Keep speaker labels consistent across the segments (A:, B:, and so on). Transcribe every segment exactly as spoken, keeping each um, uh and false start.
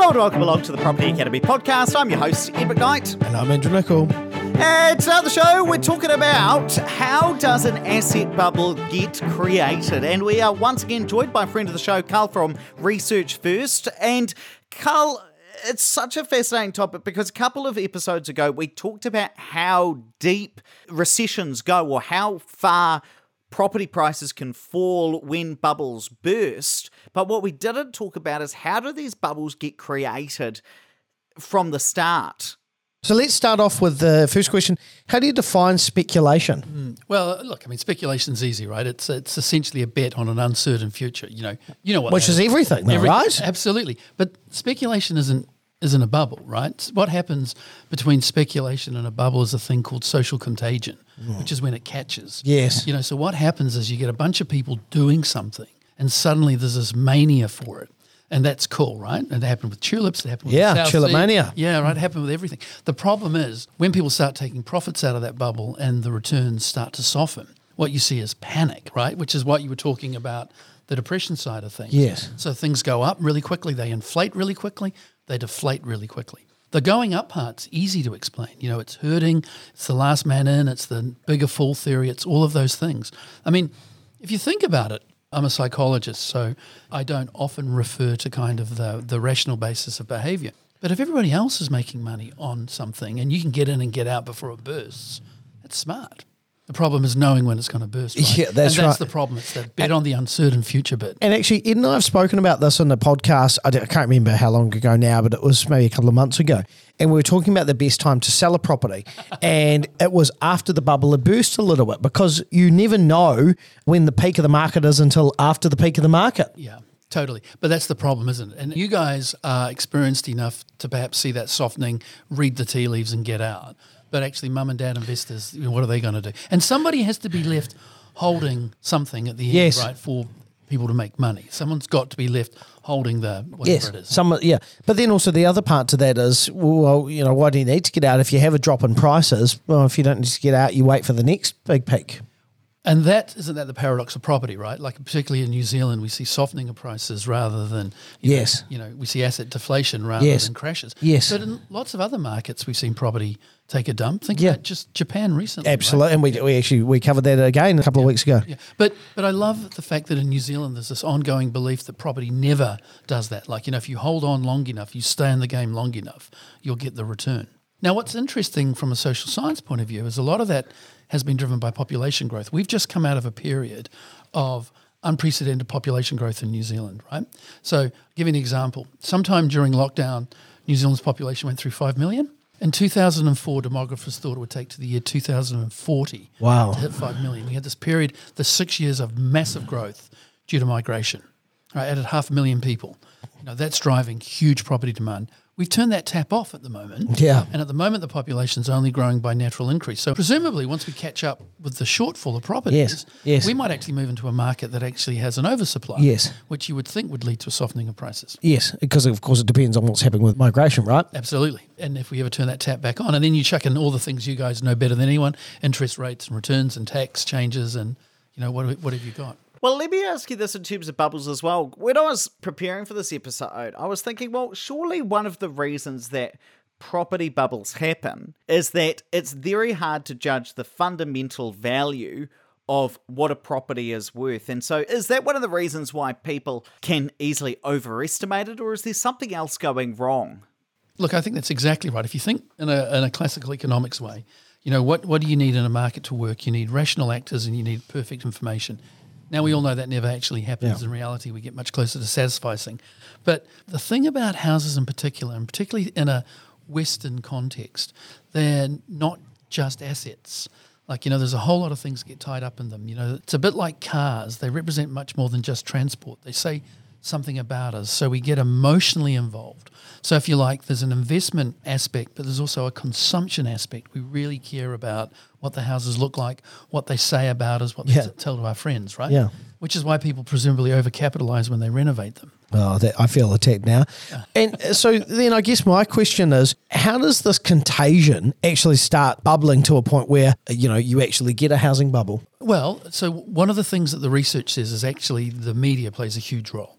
A: Hello and welcome along to the Property Academy podcast. I'm your host, Ed McKnight.
B: And I'm Andrew Nicol.
A: And today on the show, we're talking about how does an asset bubble get created? And we are once again joined by a friend of the show, Carl from Research First. And Carl, it's such a fascinating topic because a couple of episodes ago, we talked about how deep recessions go or how far property prices can fall when bubbles burst. But what we didn't talk about is how do these bubbles get created from the start?
B: So let's start off with the first question. How do you define speculation?
C: Mm. Well, look, I mean, speculation's easy, right? It's it's essentially a bet on an uncertain future. You know, you know what?
B: Which is everything, though,
C: Every,
B: right?
C: Absolutely. But speculation isn't isn't a bubble, right? What happens between speculation and a bubble is a thing called social contagion, mm. which is when it catches.
B: Yes.
C: You know, so what happens is you get a bunch of people doing something and suddenly there's this mania for it. And that's cool, right? And it happened with tulips. It happened with
B: yeah,
C: the South
B: tulip
C: Sea.
B: mania.
C: Yeah, right. It happened with everything. The problem is when people start taking profits out of that bubble and the returns start to soften, what you see is panic, right? Which is what you were talking about, the depression side of things.
B: Yes.
C: So things go up really quickly. They inflate really quickly. They deflate really quickly. The going up part's easy to explain. You know, it's herding. It's the last man in. It's the bigger fool theory. It's all of those things. I mean, if you think about it, I'm a psychologist, so I don't often refer to kind of the, the rational basis of behavior. But if everybody else is making money on something and you can get in and get out before it bursts, it's smart. The problem is knowing when it's going to burst, right?
B: Yeah, that's
C: and that's
B: right.
C: the problem. It's that bet on the uncertain future bit.
B: And actually, Ed and I have spoken about this on the podcast. I, I can't remember how long ago now, but it was maybe a couple of months ago. And we were talking about the best time to sell a property. And it was after the bubble had burst a little bit because you never know when the peak of the market is until after the peak of the market.
C: Yeah, totally. But that's the problem, isn't it? And you guys are experienced enough to perhaps see that softening, read the tea leaves and get out. But actually, mum and dad investors, you know, what are they going to do? And somebody has to be left holding something at the end,
B: Yes.
C: right, for people to make money. Someone's got to be left holding the whatever
B: Yes,
C: it is.
B: some, yeah. But then also the other part to that is, well, you know, why do you need to get out? If you have a drop in prices, well, if you don't need to get out, you wait for the next big peak.
C: And that, isn't that the paradox of property, right? Like particularly in New Zealand, we see softening of prices rather than, you
B: Yes.
C: know, you know, we see asset deflation rather
B: Yes.
C: than crashes.
B: Yes.
C: But in lots of other markets, we've seen property take a dump. Think
B: Yeah.
C: about just Japan recently.
B: Absolutely.
C: Right?
B: And we, we actually, we covered that again a couple of weeks ago.
C: Yeah. But but I love the fact that in New Zealand there's this ongoing belief that property never does that. Like, you know, if you hold on long enough, you stay in the game long enough, you'll get the return. Now, what's interesting from a social science point of view is a lot of that has been driven by population growth. We've just come out of a period of unprecedented population growth in New Zealand, right? So I'll give you an example. Sometime during lockdown, New Zealand's population went through five million. In two thousand four, demographers thought it would take to the year two thousand forty
B: Wow.
C: to hit five million. We had this period, the six years of massive growth due to migration. Right, added half a million people. You know, that's driving huge property demand. We've turned that tap off at the moment.
B: Yeah.
C: And at the moment, the population's only growing by natural increase. So presumably, once we catch up with the shortfall of properties,
B: Yes, yes.
C: we might actually move into a market that actually has an oversupply,
B: Yes.
C: which you would think would lead to a softening of prices.
B: Yes, because of course it depends on what's happening with migration, right?
C: Absolutely. And if we ever turn that tap back on, and then you chuck in all the things you guys know better than anyone, interest rates and returns and tax changes and, you know, what, what have you got?
A: Well, let me ask you this in terms of bubbles as well. When I was preparing for this episode, I was thinking, well, surely one of the reasons that property bubbles happen is that it's very hard to judge the fundamental value of what a property is worth. And so is that one of the reasons why people can easily overestimate it, or is there something else going wrong?
C: Look, I think that's exactly right. If you think in a, in a classical economics way, you know, what, what do you need in a market to work? You need rational actors and you need perfect information. Now, we all know that never actually happens.
B: Yeah.
C: In reality, we get much closer to satisficing. But the thing about houses in particular, and particularly in a Western context, they're not just assets. Like, you know, there's a whole lot of things that get tied up in them. You know, it's a bit like cars. They represent much more than just transport. They say something about us, so we get emotionally involved. So if you like, there's an investment aspect, but there's also a consumption aspect. We really care about what the houses look like, what they say about us, what
B: Yeah.
C: they tell to our friends, right?
B: Yeah.
C: Which is why people presumably overcapitalize when they renovate them.
B: Oh, that, I feel attacked now. And so then I guess my question is, how does this contagion actually start bubbling to a point where, you know, you actually get a housing bubble?
C: Well, so one of the things that the research says is actually the media plays a huge role,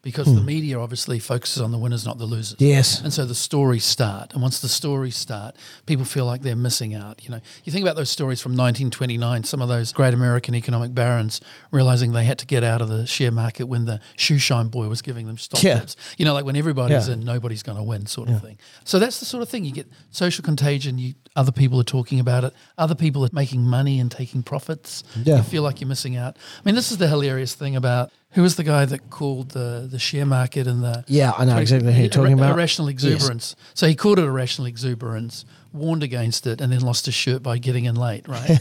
C: because the media obviously focuses on the winners, not the losers.
B: Yes.
C: And so the stories start. And once the stories start, people feel like they're missing out. You know, you think about those stories from nineteen twenty-nine, some of those great American economic barons realizing they had to get out of the share market when the shoe shine boy was giving them stock
B: Yeah.
C: tips. You know, like when everybody's
B: Yeah.
C: in, nobody's going to win sort of thing. So that's the sort of thing. You get social contagion. You Other people are talking about it. Other people are making money and taking profits.
B: Yeah.
C: You feel like you're missing out. I mean, this is the hilarious thing about who was the guy that called the, the share market and the
B: Yeah, I know exactly who you're talking about.
C: irrational exuberance. So he called it irrational exuberance, warned against it, and then lost his shirt by getting in late, right?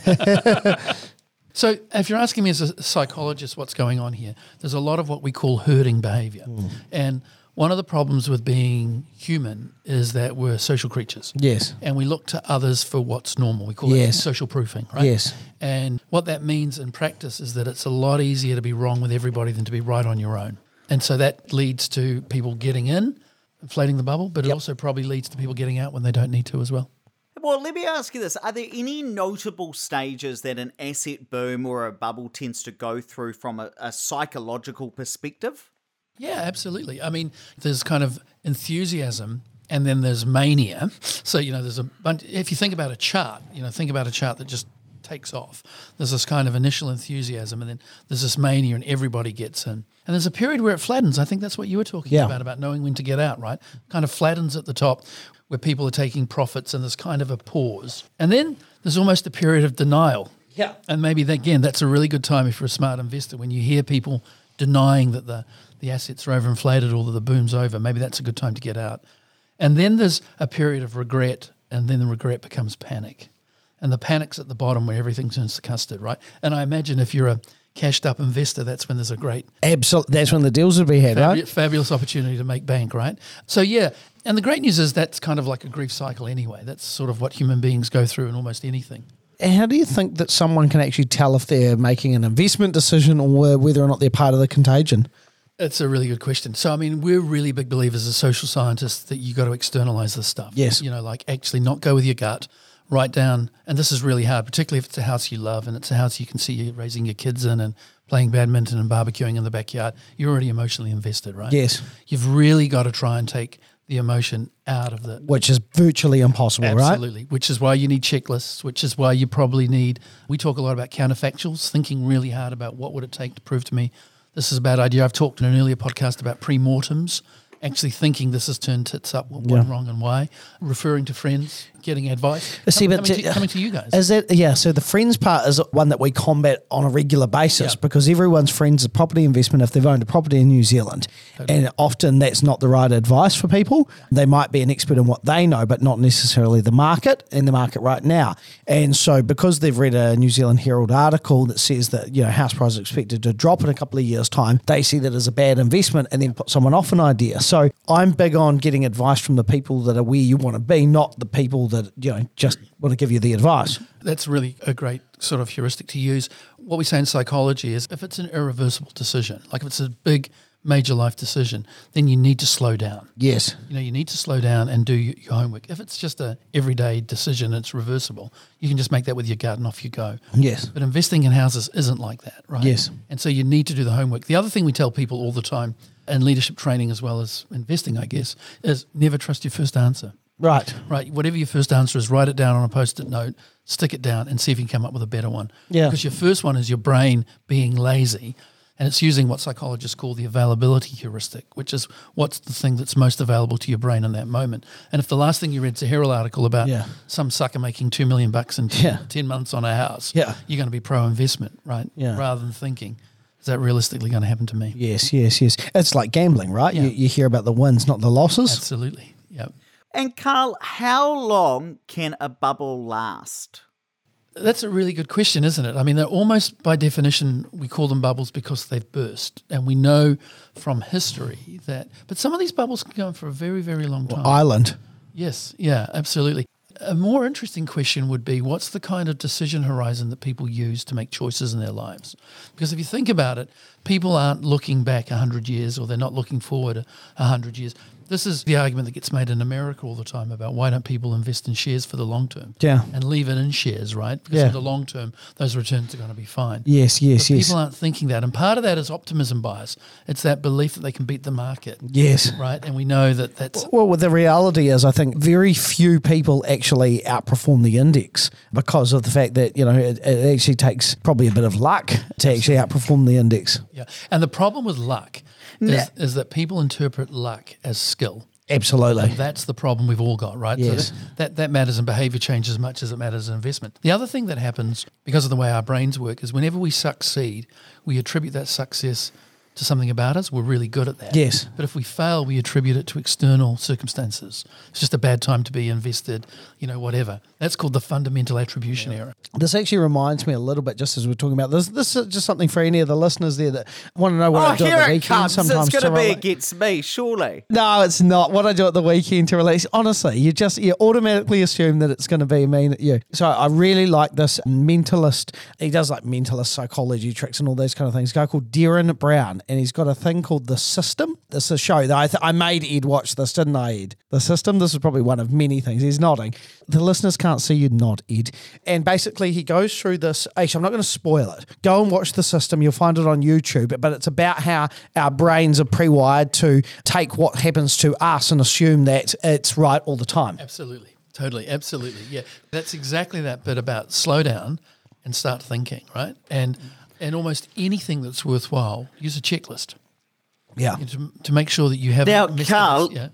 C: So if you're asking me as a psychologist what's going on here, there's a lot of what we call herding behavior.
B: Mm.
C: And one of the problems with being human is that we're social creatures.
B: Yes.
C: And we look to others for what's normal. We call
B: Yes.
C: it social proofing, right?
B: Yes.
C: And what that means in practice is that it's a lot easier to be wrong with everybody than to be right on your own. And so that leads to people getting in, inflating the bubble, but it
B: Yep.
C: also probably leads to people getting out when they don't need to as well.
A: Well, let me ask you this. Are there any notable stages that an asset boom or a bubble tends to go through from a, a psychological perspective?
C: Yeah, absolutely. I mean, there's kind of enthusiasm and then there's mania. So, you know, there's a bunch, if you think about a chart, you know, think about a chart that just takes off. There's this kind of initial enthusiasm and then there's this mania and everybody gets in. And there's a period where it flattens. I think that's what you were talking
B: Yeah.
C: about, about knowing when to get out, right? Kind of flattens at the top where people are taking profits and there's kind of a pause. And then there's almost a period of denial.
B: Yeah.
C: And maybe, that, again, that's a really good time if you're a smart investor when you hear people denying that the, the assets are overinflated or that the boom's over. Maybe that's a good time to get out. And then there's a period of regret, and then the regret becomes panic. And the panic's at the bottom where everything turns to custard, right? And I imagine if you're a cashed up investor, that's when there's a great
B: Absolutely. That's when the deals would be had,
C: fabu-
B: right?
C: fabulous opportunity to make bank, right? So, yeah. And the great news is that's kind of like a grief cycle anyway. That's sort of what human beings go through in almost anything.
B: How do you think that someone can actually tell if they're making an investment decision or whether or not they're part of the contagion?
C: It's a really good question. So, I mean, we're really big believers as social scientists that you got to externalize this stuff.
B: Yes.
C: You know, like actually not go with your gut, write down, and this is really hard, particularly if it's a house you love and it's a house you can see you raising your kids in and playing badminton and barbecuing in the backyard. You're already emotionally invested, right?
B: Yes.
C: You've really got to try and take the emotion out of the
B: Which is virtually impossible, right?
C: Absolutely, which is why you need checklists, which is why you probably need, we talk a lot about counterfactuals, thinking really hard about what would it take to prove to me this is a bad idea. I've talked in an earlier podcast about pre-mortems, actually thinking this has turned tits up, what went
B: Yeah.
C: wrong and why, referring to friends, getting advice,
B: See,
C: com-
B: but
C: coming,
B: to-
C: to, coming to you guys.
B: Is that yeah? So the friends part is one that we combat on a regular basis
C: Yeah.
B: because everyone's friends of property investment if they've owned a property in New Zealand, and often that's not the right advice for people. They might be an expert in what they know, but not necessarily the market and the market right now. And so because they've read a New Zealand Herald article that says that you know house prices are expected to drop in a couple of years' time, they see that as a bad investment and then put someone off an idea. So I'm big on getting advice from the people that are where you want to be, not the people that you know just want to give you the advice.
C: That's really a great sort of heuristic to use. What we say in psychology is if it's an irreversible decision, like if it's a big major life decision, then you need to slow down.
B: Yes.
C: You know, you need to slow down and do your your homework. If it's just a everyday decision, it's reversible. You can just make that with your gut and off you go.
B: Yes.
C: But investing in houses isn't like that, right?
B: Yes.
C: And so you need to do the homework. The other thing we tell people all the time, in leadership training as well as investing, I guess, is never trust your first answer.
B: Right.
C: Right, whatever your first answer is, write it down on a post-it note, stick it down, and see if you can come up with a better one.
B: Yeah.
C: Because your first one is your brain being lazy, and it's using what psychologists call the availability heuristic, which is what's the thing that's most available to your brain in that moment. And if the last thing you read is a Herald article about
B: Yeah.
C: some sucker making two million bucks in
B: Yeah.
C: ten months on a house,
B: Yeah.
C: you're going to be pro-investment, right?
B: Yeah.
C: Rather than thinking, is that realistically going to happen to me?
B: Yes, yes, yes. It's like gambling, right?
C: Yeah.
B: You, you hear about the wins, not the losses.
C: Absolutely, yeah.
A: And Carl, how long can a bubble last?
C: That's a really good question, isn't it? I mean, they're almost by definition, we call them bubbles because they've burst. And we know from history that, but some of these bubbles can go on for a very, very long time.
B: Island.
C: Yes, yeah, absolutely. A more interesting question would be, what's the kind of decision horizon that people use to make choices in their lives? Because if you think about it, people aren't looking back one hundred years or they're not looking forward one hundred years. This is the argument that gets made in America all the time about why don't people invest in shares for the long term?
B: Yeah.
C: And leave it in shares, right? Because
B: Yeah.
C: for the long term, those returns are going to be fine.
B: Yes, yes,
C: But
B: yes.
C: people aren't thinking that. And part of that is optimism bias. It's that belief that they can beat the market,
B: Yes.
C: right? And we know that that's...
B: Well, the reality is, I think very few people actually outperform the index because of the fact that, you know, it, it actually takes probably a bit of luck to actually outperform the index.
C: Yeah. And the problem with luck is, is that people interpret luck as skill.
B: Absolutely.
C: That's the problem we've all got, right?
B: Yes.
C: So that, that, that matters in behaviour change as much as it matters in investment. The other thing that happens because of the way our brains work is whenever we succeed, we attribute that success to something about us. We're really good at that.
B: Yes.
C: But if we fail, we attribute it to external circumstances. It's just a bad time to be invested, you know, whatever. That's called the fundamental attribution error.
B: This actually reminds me a little bit, just as we're talking about this. This is just something for any of the listeners there that want to know what
A: Oh,
B: I do
A: here
B: at the
A: it
B: weekend.
A: comes.
B: Sometimes
A: It's going
B: to
A: to be
B: relate-
A: against me, surely.
B: No, it's not. What I do at the weekend to release, honestly, you just you automatically assume that it's going to be mean at you. So I really like this mentalist. He does like mentalist psychology tricks and all those kind of things. A guy called Darren Brown, and he's got a thing called The System. This is a show that I, th- I made Ed watch this, didn't I, Ed? The System. This is probably one of many things. He's nodding. The listeners can't see you nod, Ed. And basically, he goes through this. Actually, I'm not going to spoil it. Go and watch The System. You'll find it on YouTube. But it's about how our brains are pre-wired to take what happens to us and assume that it's right all the time.
C: Absolutely. Totally. Absolutely. Yeah. That's exactly that bit about slow down and start thinking, right? And and almost anything that's worthwhile, use a checklist.
B: Yeah.
C: To, to make sure that you have
A: Now,
C: missed
A: Carl-
C: it. Yeah.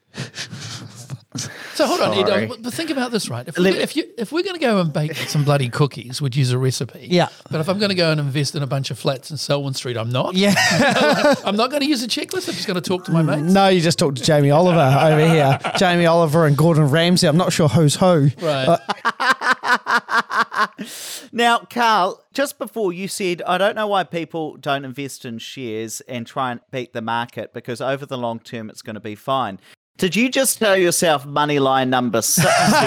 C: So hold on,
A: Sorry.
C: Ed, but think about this, right? If, we,
A: Let me-
C: if you if we're going to go and bake some bloody cookies, we'd use a recipe.
B: Yeah.
C: But if I'm going to go and invest in a bunch of flats in Selwyn Street, I'm not.
B: Yeah.
C: I'm not going to use a checklist. I'm just going to talk to my mates.
B: No, you just talked to Jamie Oliver over here. Jamie Oliver and Gordon Ramsay. I'm not sure who's who.
C: Right.
A: Now, Carl, just before you said, I don't know why people don't invest in shares and try and beat the market because over the long term it's going to be fine. Did you just tell yourself money line number six?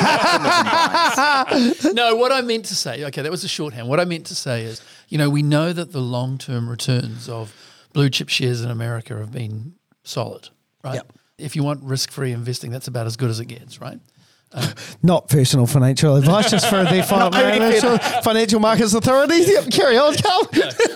C: No, what I meant to say, okay, that was a shorthand. What I meant to say is, you know, we know that the long-term returns of blue chip shares in America have been solid, right?
B: Yep.
C: If you want risk-free investing, that's about as good as it gets, right?
B: Not personal financial advice, just for the financial, financial markets authority. Yep, carry on, Carl.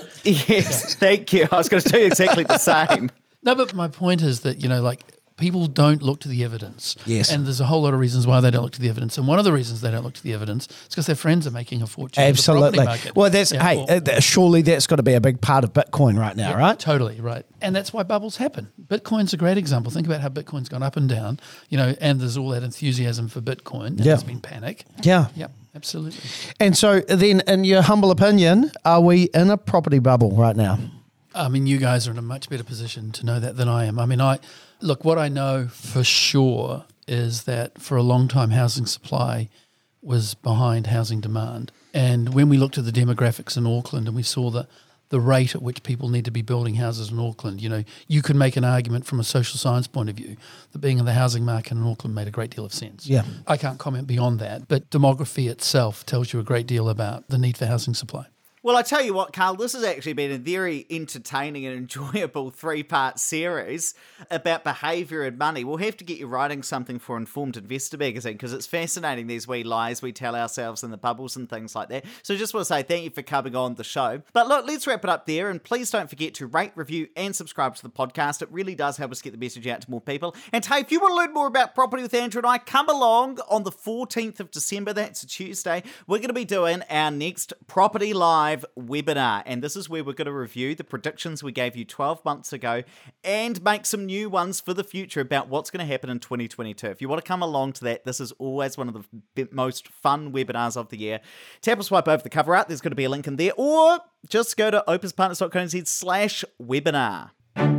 A: Yes, thank you. I was going to do exactly the same.
C: No, but my point is that, you know, like, people don't look to the evidence.
B: Yes.
C: And there's a whole lot of reasons why they don't look to the evidence. And one of the reasons they don't look to the evidence is because their friends are making a fortune. in the
B: Absolutely.
C: property market.
B: Well, that's
C: Yeah,
B: hey,
C: or-
B: uh, th- surely that's got to be a big part of Bitcoin right now, right?
C: Totally, right. And that's why bubbles happen. Bitcoin's a great example. Think about how Bitcoin's gone up and down, you know, and there's all that enthusiasm for Bitcoin. And
B: Yeah.
C: there's been panic.
B: Yeah.
C: Yep, absolutely.
B: And so then, in your humble opinion, are we in a property bubble right now?
C: I mean, you guys are in a much better position to know that than I am. I mean, I look, what I know for sure is that for a long time, housing supply was behind housing demand. And when we looked at the demographics in Auckland and we saw the, the rate at which people need to be building houses in Auckland, you know, you could make an argument from a social science point of view that being in the housing market in Auckland made a great deal of sense.
B: Yeah.
C: I can't comment beyond that, but demography itself tells you a great deal about the need for housing supply.
A: Well, I tell you what, Carl, this has actually been a very entertaining and enjoyable three-part series about behaviour and money. We'll have to get you writing something for Informed Investor magazine because it's fascinating, these wee lies we tell ourselves in the bubbles and things like that. So just want to say thank you for coming on the show. But look, let's wrap it up there, and please don't forget to rate, review and subscribe to the podcast. It really does help us get the message out to more people. And hey, if you want to learn more about property with Andrew and I, come along on the fourteenth of December. That's a Tuesday. We're going to be doing our next Property Live webinar, and this is where we're going to review the predictions we gave you twelve months ago and make some new ones for the future about what's going to happen in twenty twenty-two. If you want to come along to that, this is always one of the b- most fun webinars of the year. Tap or swipe over the cover art, there's going to be a link in there, or just go to opuspartners.co.nz slash webinar.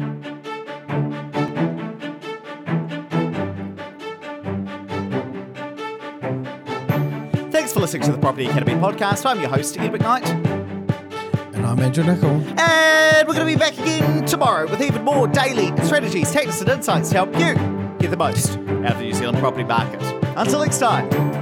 A: Thanks for listening to the Property Academy podcast. I'm your host, Ed McKnight.
B: And I'm Andrew Nicol.
A: And we're going to be back again tomorrow with even more daily strategies, tactics, and insights to help you get the most out of the New Zealand property market. Until next time.